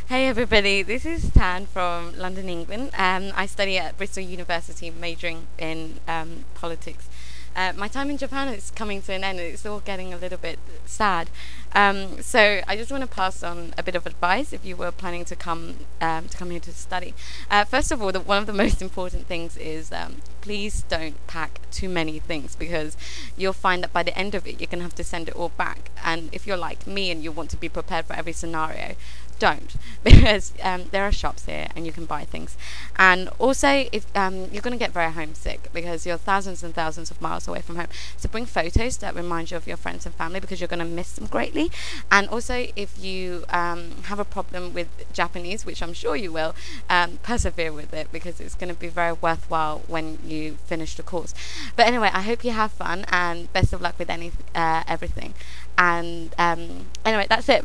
Hey everybody, this is Tan from London, England. I study at Bristol University, majoring in politics. My time in Japan is coming to an end. It's all getting a little bit sad. So I just want to pass on a bit of advice if you were planning to come here to study. First of all, one of the most important things is please don't pack too many things because you'll find that by the end of it, you're gonna have to send it all back. And if you're like me and you want to be prepared for every scenario, don't because there are shops here and you can buy things. And also, if you're going to get very homesick because you're thousands and thousands of miles away from home, so bring photos that remind you of your friends and family because you're going to miss them greatly. And also, if you have a problem with Japanese, which I'm sure you will, persevere with it because it's going to be very worthwhile when you finish the course. But anyway, I hope you have fun and best of luck with everything. And anyway, that's it.